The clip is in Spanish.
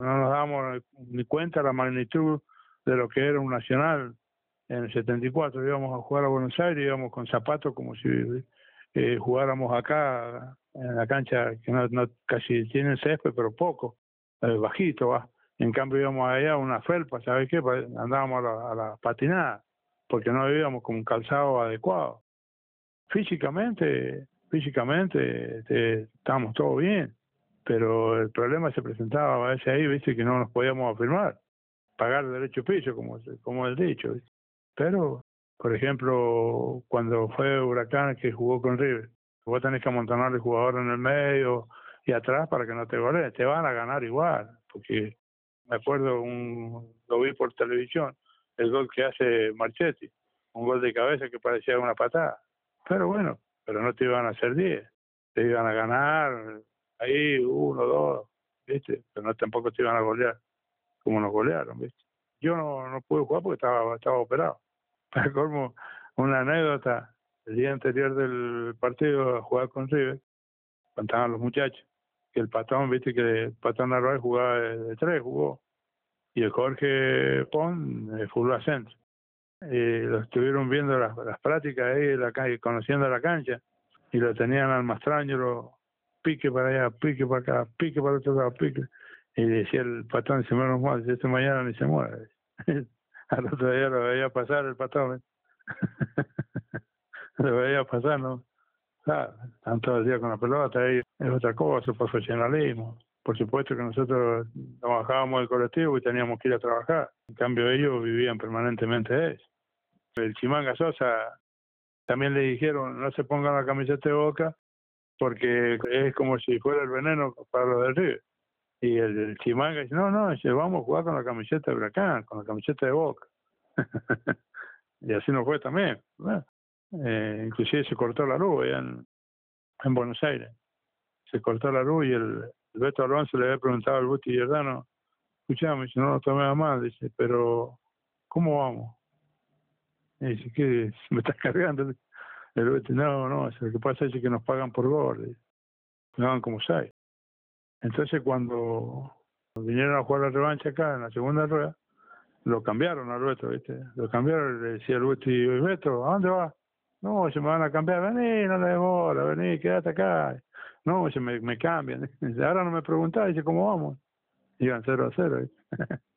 No nos damos ni cuenta la magnitud de lo que era un Nacional. En el 74 íbamos a jugar a Buenos Aires, íbamos con zapatos como si jugáramos acá en la cancha que no casi tienen césped, pero poco, bajito va. En cambio íbamos allá a una felpa, ¿sabes qué? Andábamos a la patinada, porque no íbamos con un calzado adecuado. Físicamente estábamos todos bien, pero el problema se presentaba a veces ahí, viste, que no nos podíamos afirmar, pagar derecho piso, como el dicho, ¿viste? Pero, por ejemplo, cuando fue Huracán que jugó con River, vos tenés que amontonar el jugador en el medio y atrás para que no te goleen, te van a ganar igual, porque me acuerdo, lo vi por televisión, el gol que hace Marchetti, un gol de cabeza que parecía una patada, pero bueno, pero no te iban a hacer 10, te iban a ganar ahí 1, 2, ¿viste? Pero no tampoco te iban a golear como nos golearon, ¿viste? Yo no pude jugar porque estaba operado. Para colmo, una anécdota, el día anterior del partido a jugar con River, contaban los muchachos, que el Patón, viste que el Patón Narváez jugaba de 3, jugó, y el Jorge Pon jugó a centro. Lo estuvieron viendo las prácticas ahí en la calle, conociendo la cancha, y lo tenían al Mastraño, pique para allá, pique para acá, pique para otro lado, pique. Y decía el Patón, se menos mal, si este mañana ni se muere. Al otro día lo veía pasar el Patón, lo veía pasar, ¿no? Claro, están todo el día con la pelota, ahí es otra cosa, profesionalismo. Por supuesto que nosotros nos bajábamos del colectivo y teníamos que ir a trabajar. En cambio ellos vivían permanentemente de eso. El Chimanga Sosa también le dijeron, no se pongan la camiseta de Boca porque es como si fuera el veneno para los del River. Y el Chimanga dice, no, dice, vamos a jugar con la camiseta de Huracán, con la camiseta de Boca. Y así nos fue también. Bueno, inclusive se cortó la luz allá en Buenos Aires. Se cortó la luz y el Beto Alonso le había preguntado al Guti Giordano, escuchame, dice, no lo tomé a mal, dice, pero ¿cómo vamos? Y dice, ¿qué? ¿Me estás cargando? El Guti, no, lo que pasa es que nos pagan por gol, nos dan como 6. Entonces cuando vinieron a jugar la revancha acá en la segunda rueda, lo cambiaron al Beto, ¿viste? Lo cambiaron y le decía al Guti, Beto, ¿a dónde vas? No, se me van a cambiar, vení, no le demora, vení, quédate acá. No, se me cambian. Dice, ahora no me preguntás, dice, ¿cómo vamos? Iban 0-0, ¿viste?